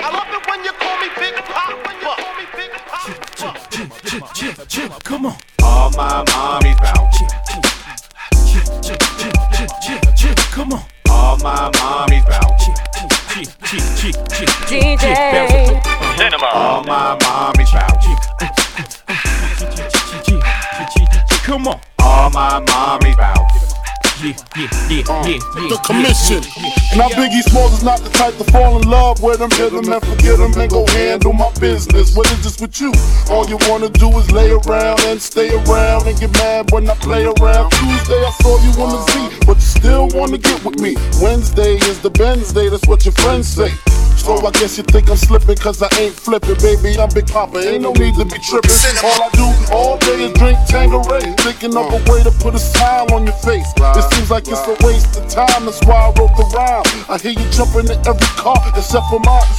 I love it when you call me Big Papa. Come on. All my mommies bounce. Come on. All my mommies bounce. DJ Cinema. All my mommies bounce. Come on. All my mommies bounce. The commission. Now Biggie Smalls is not the type to fall in love with him, hit him and forget him and go handle my business. What is this with you? All you wanna do is lay around and stay around and get mad when I play around. Tuesday I saw you on the Z, but you still wanna get with me. Wednesday is the Benz day, that's what your friends say. So I guess you think I'm slipping cause I ain't flipping, baby, I'm Big Papa, ain't no need to be tripping. All I do all day is drink Tanqueray, thinking of a way to put a smile on your face. It seems like it's a waste of time, that's why I wrote the rhyme. I hear you jumping in every car except for mine.